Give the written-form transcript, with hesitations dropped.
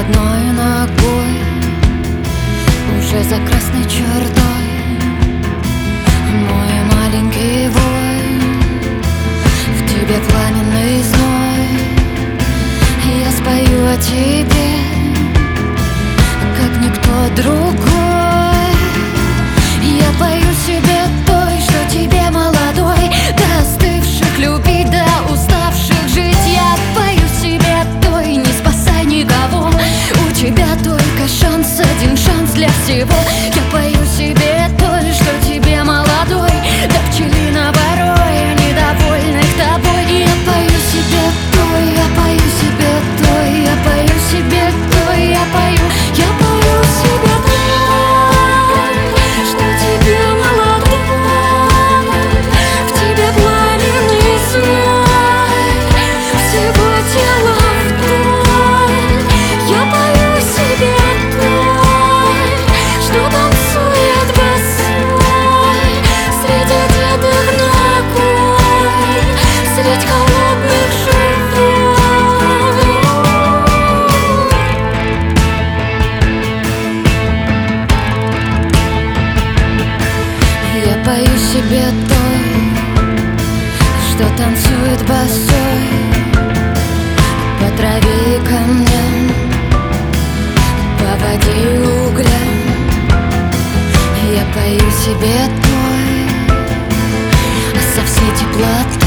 одной ногой уже за красной чертой. Мой маленький воин, в тебе пламенный зной. Я спою о тебе, как никто другой. Я пою себе той, что тебе молодой, до остывших любить, до уставших жить. Я пою себе той, не спасай никого, у тебя только шанс, один шанс для всего. Я пою себе той, что тебе молодой, до пчелиного роя недовольных тобой. Я пою себе той, я пою себе той, я пою себе той, я пою себе той, что тебе молодой, в тебе пламенный зной, всего тела вдоль. Я пою себе той, что танцует босой среди одетых ногой, средь холодных живот. Я пою себе той, что танцует босой по траве и камням, по воде и углям. Я пою себе той, со всей теплотой.